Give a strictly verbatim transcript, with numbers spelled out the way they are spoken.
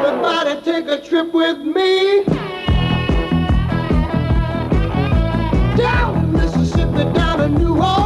Everybody take a trip with me down Mississippi, down to New Orleans.